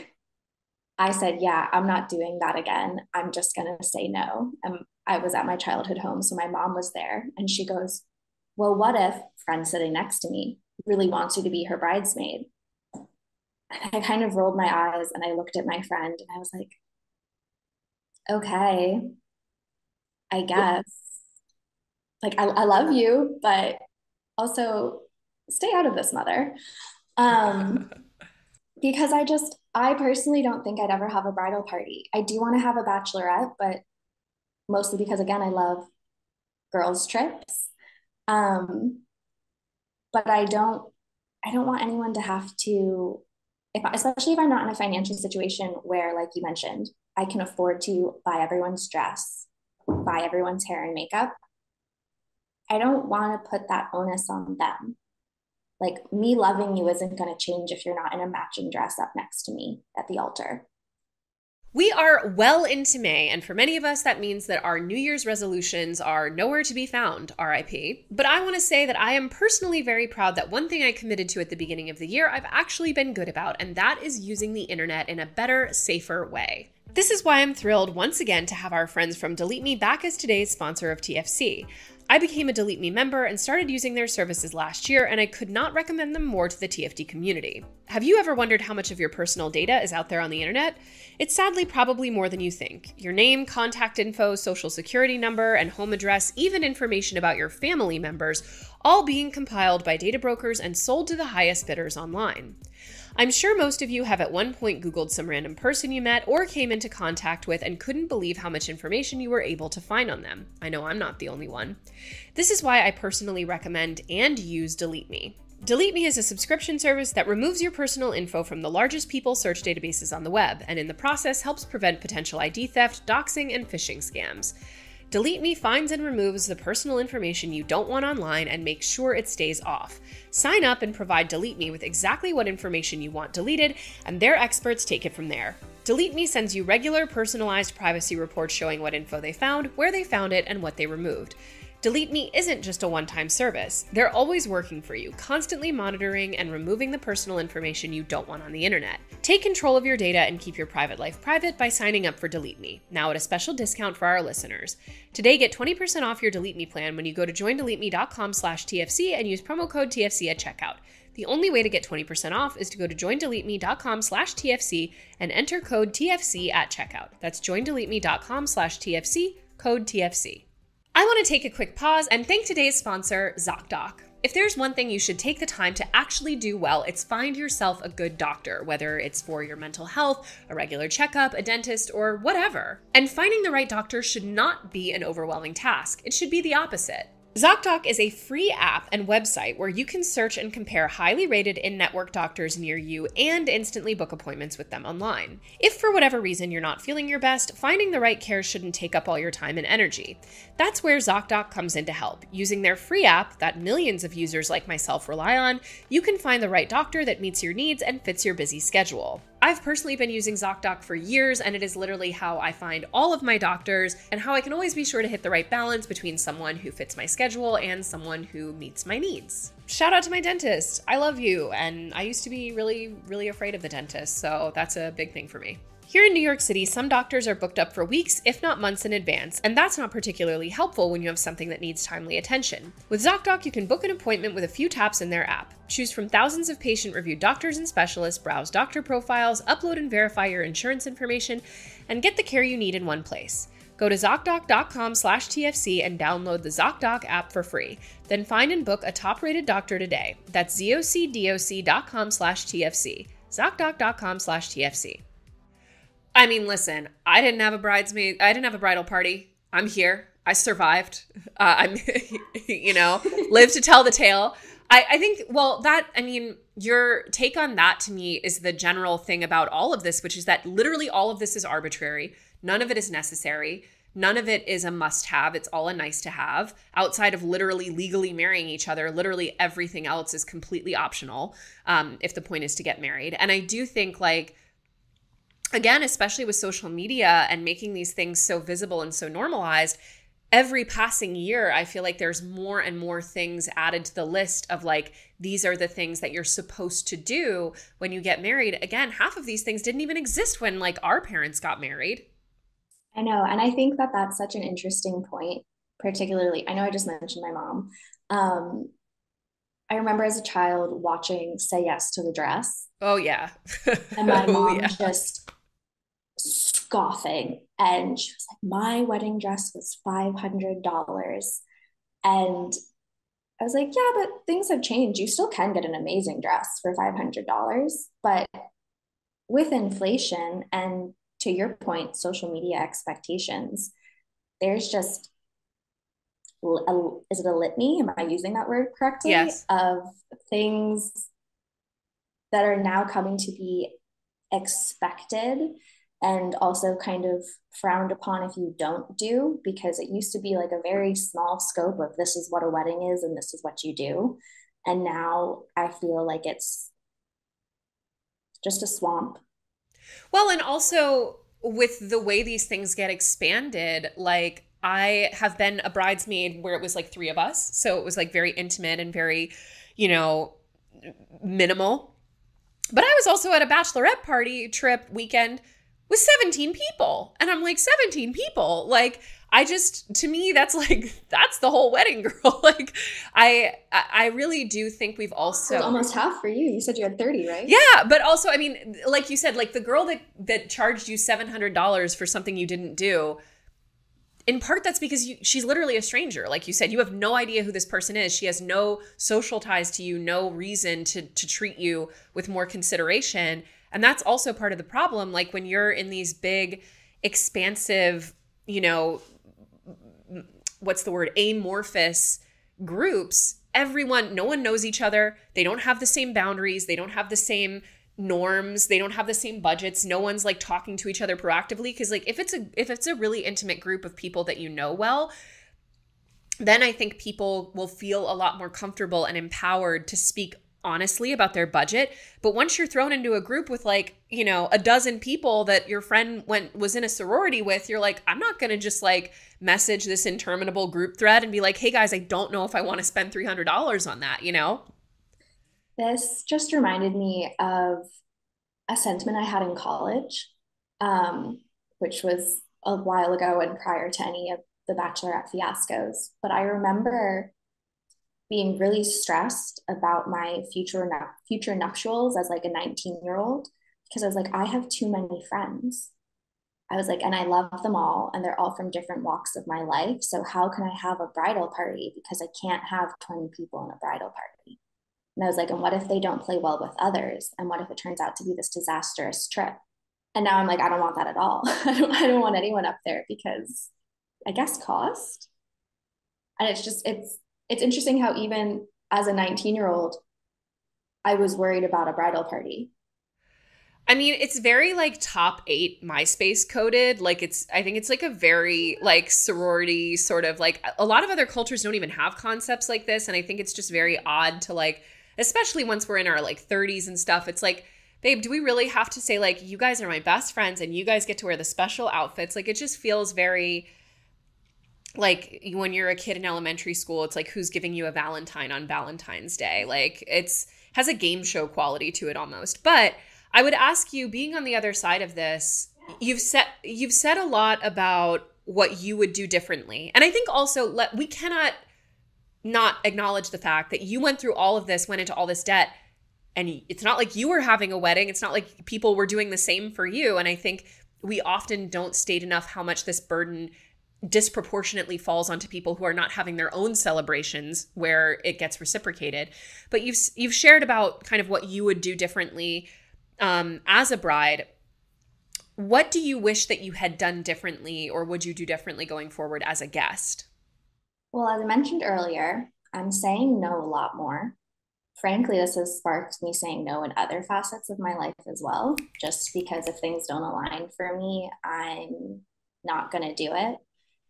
I said, yeah, I'm not doing that again. I'm just going to say no. And I was at my childhood home, so my mom was there, and she goes, well, what if friend sitting next to me really wants you to be her bridesmaid? And I kind of rolled my eyes and I looked at my friend and I was like, okay, I guess. Like, I, I love you, but also stay out of this, mother. Um, because I just, I personally don't think I'd ever have a bridal party. I do want to have a bachelorette, but mostly because, again, I love girls' trips. Um, but I don't, I don't want anyone to have to, if, especially if I'm not in a financial situation where, like you mentioned, I can afford to buy everyone's dress, buy everyone's hair and makeup. I don't want to put that onus on them. Like, me loving you isn't going to change if you're not in a matching dress up next to me at the altar. We are well into May, and for many of us, that means that our New Year's resolutions are nowhere to be found, R I P. But I want to say that I am personally very proud that one thing I committed to at the beginning of the year I've actually been good about, and that is using the internet in a better, safer way. This is why I'm thrilled once again to have our friends from Delete Me back as today's sponsor of T F C. I became a Delete Me member and started using their services last year, and I could not recommend them more to the T F D community. Have you ever wondered how much of your personal data is out there on the internet? It's sadly probably more than you think. Your name, contact info, social security number, and home address, even information about your family members, all being compiled by data brokers and sold to the highest bidders online. I'm sure most of you have at one point Googled some random person you met or came into contact with and couldn't believe how much information you were able to find on them. I know I'm not the only one. This is why I personally recommend and use Delete Me. Delete Me is a subscription service that removes your personal info from the largest people search databases on the web, and in the process helps prevent potential I D theft, doxing, and phishing scams. Delete Me finds and removes the personal information you don't want online and makes sure it stays off. Sign up and provide Delete Me with exactly what information you want deleted, and their experts take it from there. Delete Me sends you regular, personalized privacy reports showing what info they found, where they found it, and what they removed. Delete Me isn't just a one-time service. They're always working for you, constantly monitoring and removing the personal information you don't want on the internet. Take control of your data and keep your private life private by signing up for Delete Me, now at a special discount for our listeners. Today, get twenty percent off your Delete Me plan when you go to joindeleteme.com slash TFC and use promo code T F C at checkout. The only way to get twenty percent off is to go to joindeleteme.com slash TFC and enter code T F C at checkout. That's joindeleteme.com slash TFC, code T F C. I want to take a quick pause and thank today's sponsor, ZocDoc. If there's one thing you should take the time to actually do well, it's find yourself a good doctor, whether it's for your mental health, a regular checkup, a dentist, or whatever. And finding the right doctor should not be an overwhelming task. It should be the opposite. ZocDoc is a free app and website where you can search and compare highly rated in-network doctors near you and instantly book appointments with them online. If for whatever reason you're not feeling your best, finding the right care shouldn't take up all your time and energy. That's where ZocDoc comes in to help. Using their free app that millions of users like myself rely on, you can find the right doctor that meets your needs and fits your busy schedule. I've personally been using ZocDoc for years, and it is literally how I find all of my doctors and how I can always be sure to hit the right balance between someone who fits my schedule and someone who meets my needs. Shout out to my dentist. I love you. And I used to be really, really afraid of the dentist, so that's a big thing for me. Here in New York City, some doctors are booked up for weeks, if not months in advance, and that's not particularly helpful when you have something that needs timely attention. With ZocDoc, you can book an appointment with a few taps in their app. Choose from thousands of patient-reviewed doctors and specialists, browse doctor profiles, upload and verify your insurance information, and get the care you need in one place. Go to ZocDoc.com slash TFC and download the ZocDoc app for free. Then find and book a top-rated doctor today. That's ZocDoc.com slash TFC. ZocDoc.com slash TFC. I mean, listen, I didn't have a bridesmaid. I didn't have a bridal party. I'm here. I survived. Uh, I'm, you know, live to tell the tale. I, I think, well, that, I mean, your take on that to me is the general thing about all of this, which is that literally all of this is arbitrary. None of it is necessary. None of it is a must-have. It's all a nice to have. Outside of literally legally marrying each other, literally everything else is completely optional um, if the point is to get married. And I do think, like, again, especially with social media and making these things so visible and so normalized, every passing year, I feel like there's more and more things added to the list of like, these are the things that you're supposed to do when you get married. Again, half of these things didn't even exist when like our parents got married. I know. And I think that that's such an interesting point, particularly, I know I just mentioned my mom. Um, I remember as a child watching Say Yes to the Dress. Oh, yeah. And my mom oh, yeah. just scoffing, and she was like, my wedding dress was five hundred dollars. And I was like, yeah, but things have changed. You still can get an amazing dress for five hundred dollars, but with inflation and, to your point, social media expectations, there's just a, is it a litany, am I using that word correctly? Yes. Of things that are now coming to be expected and also kind of frowned upon if you don't do, because it used to be like a very small scope of this is what a wedding is and this is what you do. And now I feel like it's just a swamp. Well, and also with the way these things get expanded, like I have been a bridesmaid where it was like three of us. So it was like very intimate and very, you know, minimal. But I was also at a bachelorette party trip weekend with seventeen people. And I'm like, seventeen people? Like, I just, to me, that's like, that's the whole wedding, girl. Like, I I really do think we've also... It was almost half for you. You said you had thirty, right? Yeah, but also, I mean, like you said, like the girl that, that charged you seven hundred dollars for something you didn't do, in part that's because you, she's literally a stranger. Like you said, you have no idea who this person is. She has no social ties to you, no reason to to treat you with more consideration. And that's also part of the problem. Like when you're in these big, expansive, you know, what's the word, amorphous groups, everyone, no one knows each other. They don't have the same boundaries. They don't have the same norms. They don't have the same budgets. No one's like talking to each other proactively. Cause like if it's a if it's a really intimate group of people that you know well, then I think people will feel a lot more comfortable and empowered to speak honestly about their budget. But once you're thrown into a group with like, you know, a dozen people that your friend went was in a sorority with, you're like, I'm not going to just like message this interminable group thread and be like, hey guys, I don't know if I want to spend three hundred dollars on that, you know? This just reminded me of a sentiment I had in college, um, which was a while ago and prior to any of the Bachelorette fiascos. But I remember being really stressed about my future future nuptials as like a nineteen year old, because I was like, I have too many friends. I was like, and I love them all, and they're all from different walks of my life. So how can I have a bridal party? Because I can't have twenty people in a bridal party. And I was like, and what if they don't play well with others? And what if it turns out to be this disastrous trip? And now I'm like, I don't want that at all. I don't, I don't want anyone up there because I guess cost. And it's just, it's, it's interesting how even as a nineteen year old, I was worried about a bridal party. I mean, it's very like top eight MySpace coded. Like it's, I think it's like a very like sorority sort of like a lot of other cultures don't even have concepts like this. And I think it's just very odd to like, especially once we're in our like thirties and stuff, it's like, babe, do we really have to say like, you guys are my best friends and you guys get to wear the special outfits? Like it just feels very like when you're a kid in elementary school, it's like, who's giving you a Valentine on Valentine's Day? Like it's has a game show quality to it almost. But I would ask you, being on the other side of this, you've said you've said a lot about what you would do differently. And I think also let, we cannot not acknowledge the fact that you went through all of this, went into all this debt, and it's not like you were having a wedding. It's not like people were doing the same for you. And I think we often don't state enough how much this burden disproportionately falls onto people who are not having their own celebrations where it gets reciprocated. But you've you've shared about kind of what you would do differently um, as a bride. What do you wish that you had done differently, or would you do differently going forward as a guest? Well, as I mentioned earlier, I'm saying no a lot more. Frankly, this has sparked me saying no in other facets of my life as well, just because if things don't align for me, I'm not going to do it.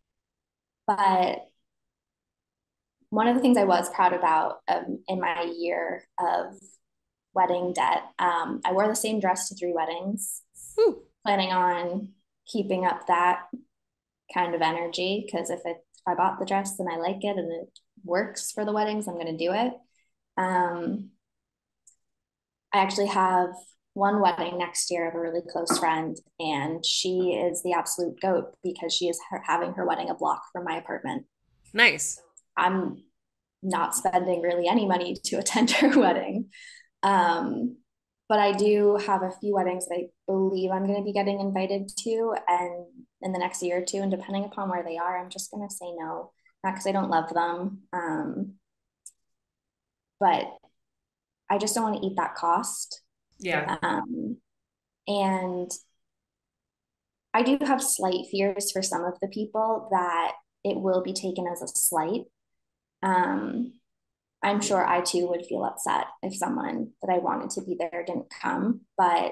But one of the things I was proud about um, in my year of wedding debt, um, I wore the same dress to three weddings, Woo. planning on keeping up that kind of energy, because if it if I bought the dress and I like it and it works for the weddings, I'm going to do it. Um, I actually have one wedding next year of a really close friend, and she is the absolute goat because she is her, having her wedding a block from my apartment. Nice. I'm not spending really any money to attend her wedding. Um, but I do have a few weddings that I believe I'm going to be getting invited to, and in the next year or two, and depending upon where they are, I'm just going to say no, not because I don't love them. Um, but I just don't want to eat that cost. Yeah. Um, and I do have slight fears for some of the people that it will be taken as a slight. Um, I'm sure I too would feel upset if someone that I wanted to be there didn't come, but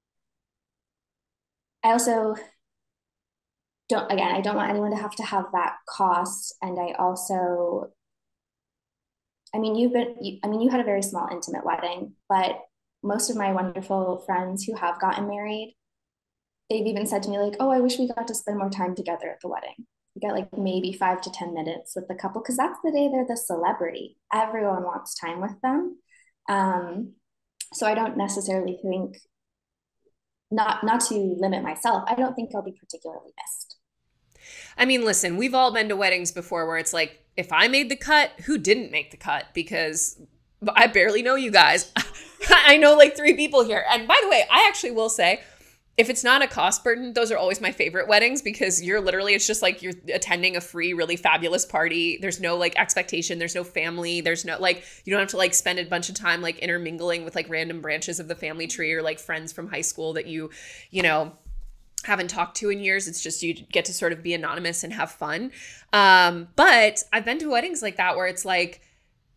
I also don't, again, I don't want anyone to have to have that cost. And I also, I mean, you've been, you, I mean, you had a very small, intimate wedding, but most of my wonderful friends who have gotten married, they've even said to me like, oh, I wish we got to spend more time together at the wedding. You get like maybe five to ten minutes with the couple, because that's the day they're the celebrity. Everyone wants time with them. Um, so I don't necessarily think, not, not to limit myself, I don't think I'll be particularly missed. I mean, listen, we've all been to weddings before where it's like, if I made the cut, who didn't make the cut? Because I barely know you guys. I know like three people here. And by the way, I actually will say, if it's not a cost burden, those are always my favorite weddings, because you're literally, it's just like you're attending a free, really fabulous party. There's no like expectation. There's no family. There's no like, you don't have to like spend a bunch of time like intermingling with like random branches of the family tree or like friends from high school that you, you know, haven't talked to in years. It's just you get to sort of be anonymous and have fun. Um, but I've been to weddings like that where it's like,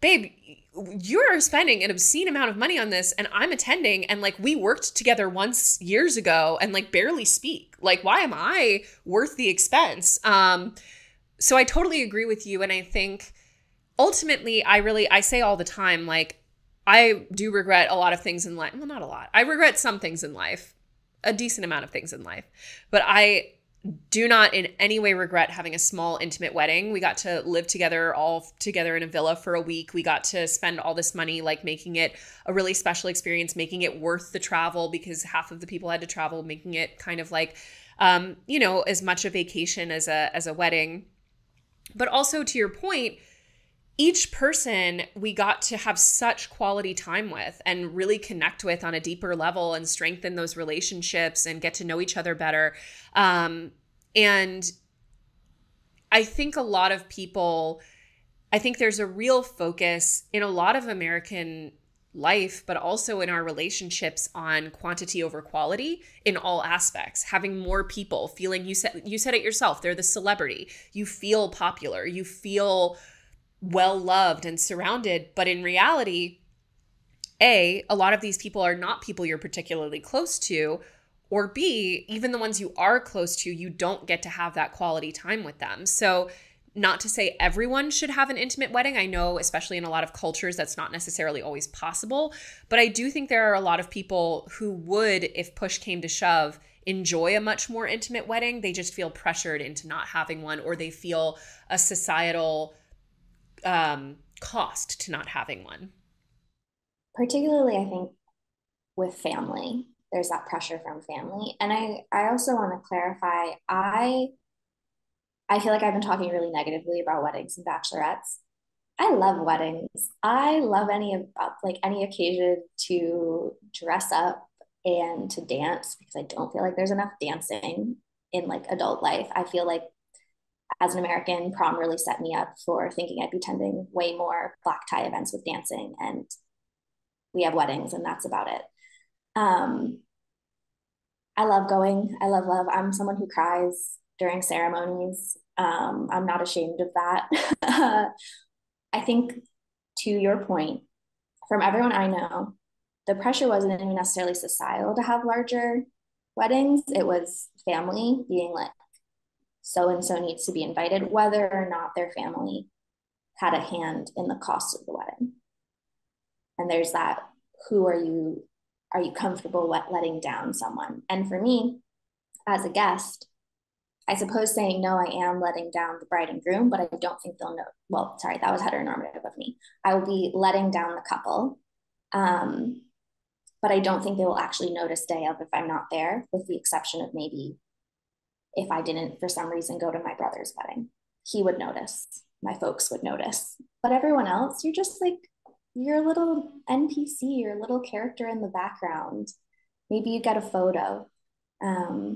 babe, you're spending an obscene amount of money on this and I'm attending, and like we worked together once years ago and like barely speak. Like, why am I worth the expense? Um, so I totally agree with you. And I think ultimately, I really, I say all the time, like, I do regret a lot of things in life. Well, not a lot. I regret some things in life, a decent amount of things in life. But I do not in any way regret having a small, intimate wedding. We got to live together, all together in a villa for a week. We got to spend all this money, like making it a really special experience, making it worth the travel because half of the people had to travel, making it kind of like, um, you know, as much a vacation as a as a wedding. But also to your point, each person we got to have such quality time with and really connect with on a deeper level and strengthen those relationships and get to know each other better. Um, and I think a lot of people, I think there's a real focus in a lot of American life, but also in our relationships on quantity over quality in all aspects. Having more people, feeling, you said, you said it yourself, they're the celebrity. You feel popular. You feel well-loved and surrounded. But in reality, A, a lot of these people are not people you're particularly close to, or B, even the ones you are close to, you don't get to have that quality time with them. So not to say everyone should have an intimate wedding. I know, especially in a lot of cultures, that's not necessarily always possible. But I do think there are a lot of people who would, if push came to shove, enjoy a much more intimate wedding. They just feel pressured into not having one, or they feel a societal um, cost to not having one. Particularly, I think, with family, there's that pressure from family. And I, I also want to clarify, I, I feel like I've been talking really negatively about weddings and bachelorettes. I love weddings. I love any of like any occasion to dress up and to dance, because I don't feel like there's enough dancing in like adult life. I feel like as an American, prom really set me up for thinking I'd be attending way more black tie events with dancing, and we have weddings and that's about it. Um, I love going. I love love. I'm someone who cries during ceremonies. Um, I'm not ashamed of that. I think, to your point, from everyone I know, the pressure wasn't even necessarily societal to have larger weddings. It was family being like, so-and-so needs to be invited, whether or not their family had a hand in the cost of the wedding. And there's that, who are you, are you comfortable with letting down someone? And for me, as a guest, I suppose saying no, I am letting down the bride and groom, but I don't think they'll know. Well, sorry, that was heteronormative of me. I will be letting down the couple. Um, but I don't think they will actually notice day of if I'm not there, with the exception of maybe if I didn't, for some reason, go to my brother's wedding. He would notice. My folks would notice. But everyone else, you're just like, you're a little N P C, you're a little character in the background. Maybe you get a photo. Um,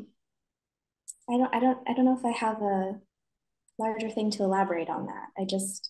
I don't, I don't, I don't know if I have a larger thing to elaborate on that. I just.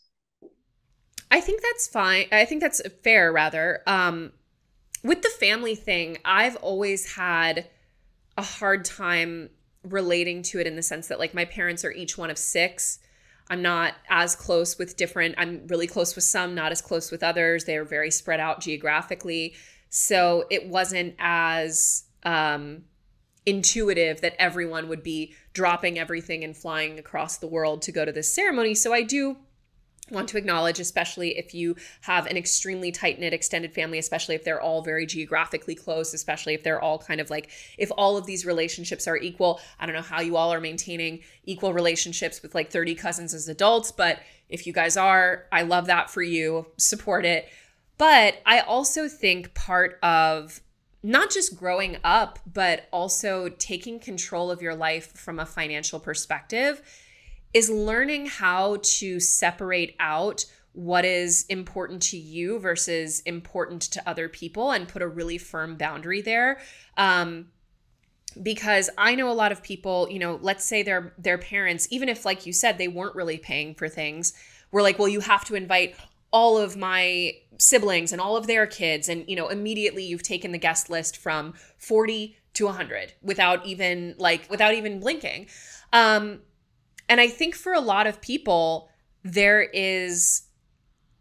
I think that's fine. I think that's fair, rather. Um, with the family thing, I've always had a hard time relating to it in the sense that, like, my parents are each one of six. I'm not as close with different, I'm really close with some, not as close with others. They are very spread out geographically. So it wasn't as um, intuitive that everyone would be dropping everything and flying across the world to go to this ceremony. So I do want to acknowledge, especially if you have an extremely tight-knit extended family, especially if they're all very geographically close, especially if they're all kind of like, if all of these relationships are equal. I don't know how you all are maintaining equal relationships with like thirty cousins as adults, but if you guys are, I love that for you, support it. But I also think part of not just growing up, but also taking control of your life from a financial perspective is learning how to separate out what is important to you versus important to other people and put a really firm boundary there. Um, because I know a lot of people, you know, let's say their their parents, even if, like you said, they weren't really paying for things, were like, well, you have to invite all of my siblings and all of their kids. And, you know, immediately you've taken the guest list from forty to one hundred without even like, without even blinking. Um, And I think for a lot of people, there is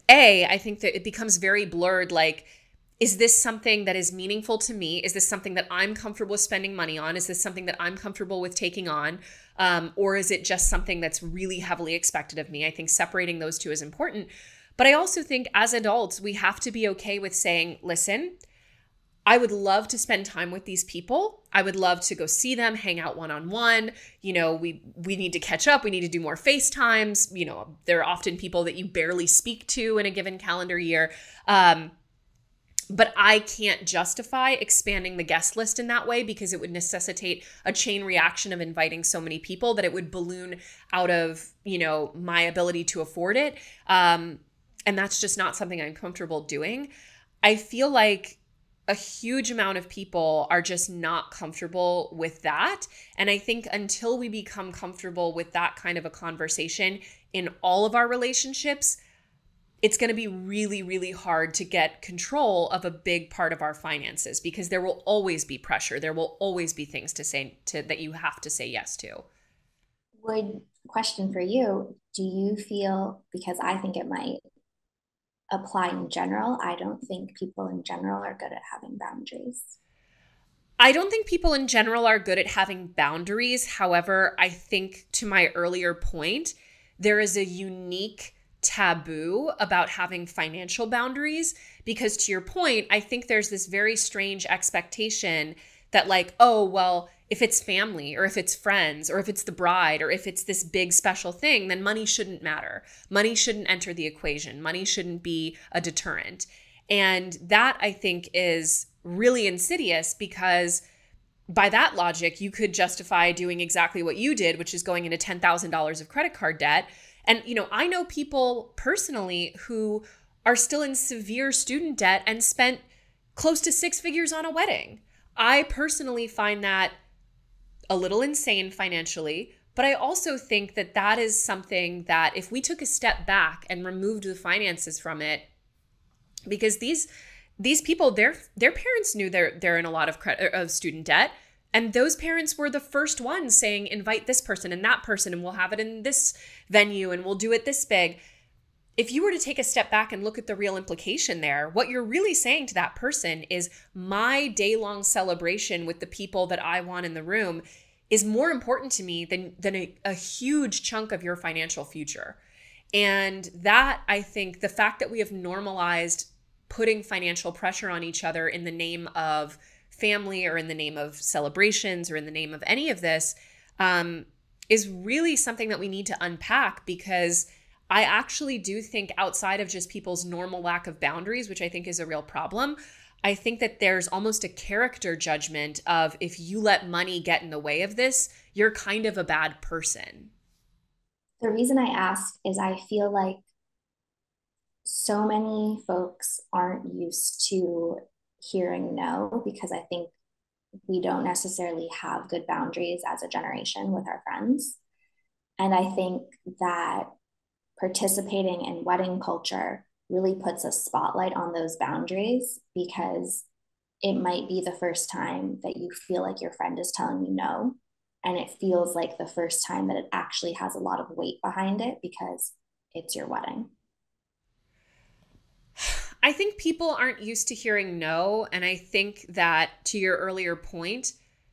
A, I think that it becomes very blurred. Like, is this something that is meaningful to me? Is this something that I'm comfortable with spending money on? Is this something that I'm comfortable with taking on? Um, or is it just something that's really heavily expected of me? I think separating those two is important. But I also think as adults, we have to be okay with saying, listen, I would love to spend time with these people. I would love to go see them, hang out one-on-one. You know, we we need to catch up. We need to do more FaceTimes. You know, there are often people that you barely speak to in a given calendar year. Um, but I can't justify expanding the guest list in that way because it would necessitate a chain reaction of inviting so many people that it would balloon out of, you know, my ability to afford it. Um, and that's just not something I'm comfortable doing. I feel like a huge amount of people are just not comfortable with that. And I think until we become comfortable with that kind of a conversation in all of our relationships, it's going to be really, really hard to get control of a big part of our finances because there will always be pressure. There will always be things to say to that you have to say yes to. Would question for you, do you feel, because I think it might apply in general, I don't think people in general are good at having boundaries. I don't think people in general are good at having boundaries. However, I think to my earlier point, there is a unique taboo about having financial boundaries because to your point, I think there's this very strange expectation that like, oh, well, if it's family or if it's friends or if it's the bride or if it's this big special thing, then money shouldn't matter. Money shouldn't enter the equation. Money shouldn't be a deterrent. And that I think is really insidious because by that logic, you could justify doing exactly what you did, which is going into ten thousand dollars of credit card debt. And, you know, I know people personally who are still in severe student debt and spent close to six figures on a wedding. I personally find that a little insane financially, but I also think that that is something that if we took a step back and removed the finances from it, because these these people, their their parents knew they're they're in a lot of credit of student debt, and those parents were the first ones saying, invite this person and that person, and we'll have it in this venue, and we'll do it this big. If you were to take a step back and look at the real implication there, what you're really saying to that person is my day-long celebration with the people that I want in the room is more important to me than, than a, a huge chunk of your financial future. And that, I think, the fact that we have normalized putting financial pressure on each other in the name of family or in the name of celebrations or in the name of any of this um, is really something that we need to unpack because I actually do think outside of just people's normal lack of boundaries, which I think is a real problem, I think that there's almost a character judgment of if you let money get in the way of this, you're kind of a bad person. The reason I ask is I feel like so many folks aren't used to hearing no because I think we don't necessarily have good boundaries as a generation with our friends. And I think that participating in wedding culture really puts a spotlight on those boundaries because it might be the first time that you feel like your friend is telling you no. And it feels like the first time that it actually has a lot of weight behind it because it's your wedding. I think people aren't used to hearing no. And I think that to your earlier point,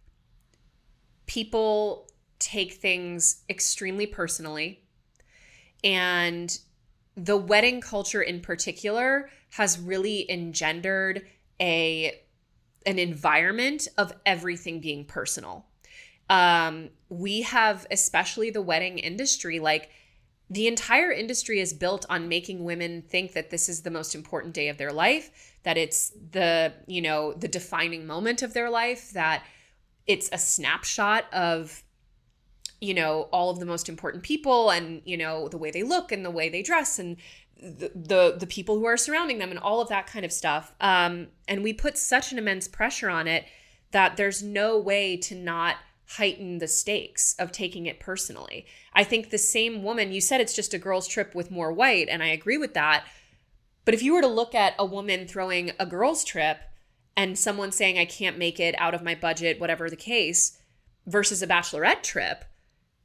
people take things extremely personally. And the wedding culture in particular has really engendered a an environment of everything being personal. Um, we have, especially the wedding industry, like the entire industry is built on making women think that this is the most important day of their life, that it's the, you know, the defining moment of their life, that it's a snapshot of, you know, all of the most important people and, you know, the way they look and the way they dress and the the, the people who are surrounding them and all of that kind of stuff. Um, and we put such an immense pressure on it that there's no way to not heighten the stakes of taking it personally. I think the same woman, you said it's just a girl's trip with more white, and I agree with that. But if you were to look at a woman throwing a girl's trip and someone saying, I can't make it out of my budget, whatever the case, versus a bachelorette trip,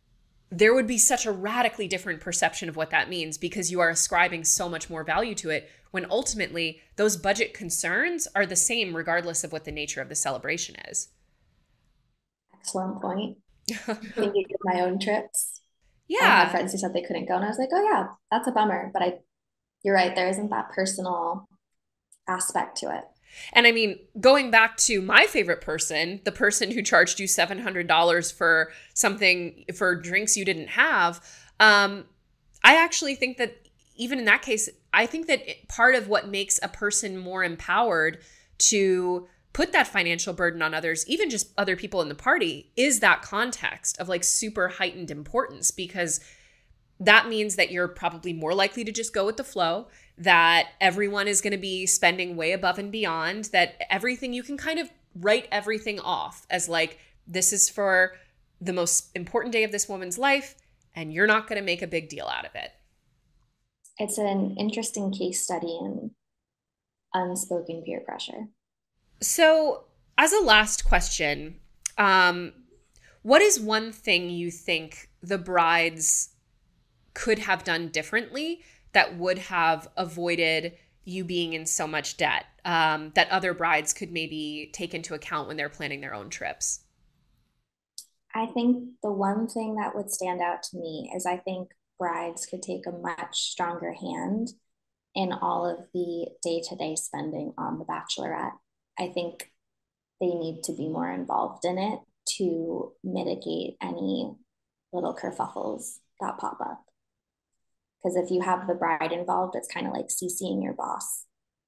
there would be such a radically different perception of what that means because you are ascribing so much more value to it when ultimately those budget concerns are the same regardless of what the nature of the celebration is. Excellent point. Thinking of my own trips. Yeah. I had friends who said they couldn't go, and I was like, oh yeah, that's a bummer. But I, you're right, there isn't that personal aspect to it. And I mean, going back to my favorite person, the person who charged you seven hundred dollars for something, for drinks you didn't have, um, I actually think that even in that case, I think that it, part of what makes a person more empowered to put that financial burden on others, even just other people in the party, is that context of like super heightened importance, because that means that you're probably more likely to just go with the flow, that everyone is going to be spending way above and beyond, that everything, you can kind of write everything off as like, this is for the most important day of this woman's life, and you're not going to make a big deal out of it. It's an interesting case study in unspoken peer pressure. So as a last question, um, what is one thing you think the brides could have done differently that would have avoided you being in so much debt, um, that other brides could maybe take into account when they're planning their own trips? I think the one thing that would stand out to me is I think brides could take a much stronger hand in all of the day-to-day spending on the bachelorette. I think they need to be more involved in it to mitigate any little kerfuffles that pop up. Because if you have the bride involved, it's kind of like CCing your boss.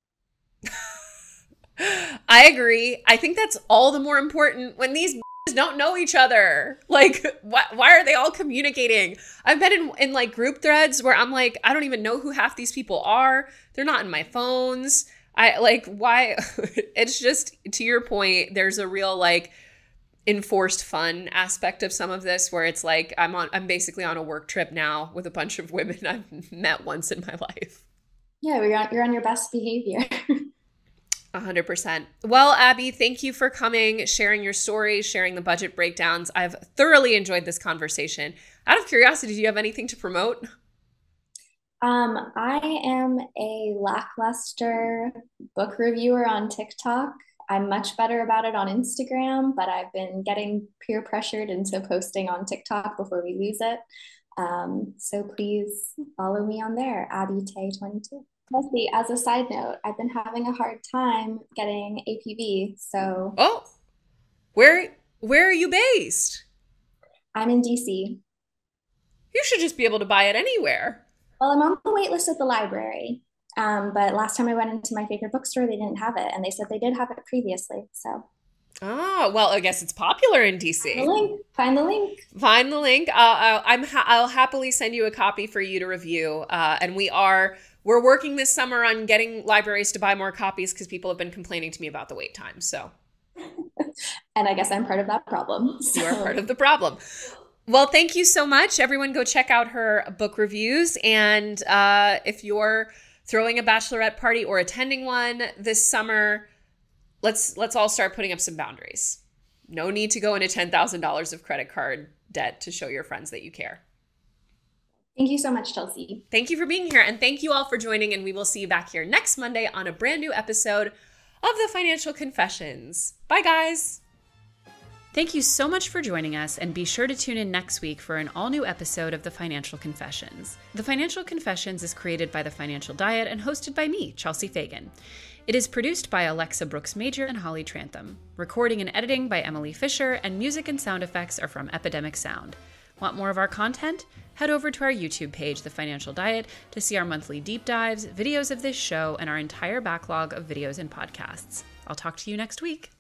I agree. I think that's all the more important when these don't know each other. Like, why, why are they all communicating? I've been in, in like group threads where I'm like, I don't even know who half these people are. They're not in my phones. I like, why? It's just, to your point, there's a real like enforced fun aspect of some of this where it's like, I'm on, I'm basically on a work trip now with a bunch of women I've met once in my life. Yeah, you're on, you're on your best behavior. A hundred percent. Well, Abby, thank you for coming, sharing your story, sharing the budget breakdowns. I've thoroughly enjoyed this conversation. Out of curiosity, do you have anything to promote? Um, I am a lackluster book reviewer on TikTok. I'm much better about it on Instagram, but I've been getting peer pressured into posting on TikTok before we lose it. Um, so please follow me on there, Abby Tay twenty-two. Leslie, as a side note, I've been having a hard time getting A P V, so. Oh, where where are you based? I'm in D C. You should just be able to buy it anywhere. Well, I'm on the wait list at the library, um, but last time I went into my favorite bookstore, they didn't have it, and they said they did have it previously, so. Oh, well, I guess it's popular in D C. Find the link. Find the link. Find the link. Uh, I'll, I'm ha- I'll happily send you a copy for you to review, uh, and we are... We're working this summer on getting libraries to buy more copies because people have been complaining to me about the wait time. So, and I guess I'm part of that problem. So. You are part of the problem. Well, thank you so much. Everyone go check out her book reviews. And uh, if you're throwing a bachelorette party or attending one this summer, let's let's all start putting up some boundaries. No need to go into ten thousand dollars of credit card debt to show your friends that you care. Thank you so much, Chelsea. Thank you for being here. And thank you all for joining. And we will see you back here next Monday on a brand new episode of the Financial Confessions. Bye, guys. Thank you so much for joining us, and be sure to tune in next week for an all-new episode of The Financial Confessions. The Financial Confessions is created by The Financial Diet and hosted by me, Chelsea Fagan. It is produced by Alexa Brooks Major and Holly Trantham. Recording and editing by Emily Fisher, and music and sound effects are from Epidemic Sound. Want more of our content? Head over to our YouTube page, The Financial Diet, to see our monthly deep dives, videos of this show, and our entire backlog of videos and podcasts. I'll talk to you next week.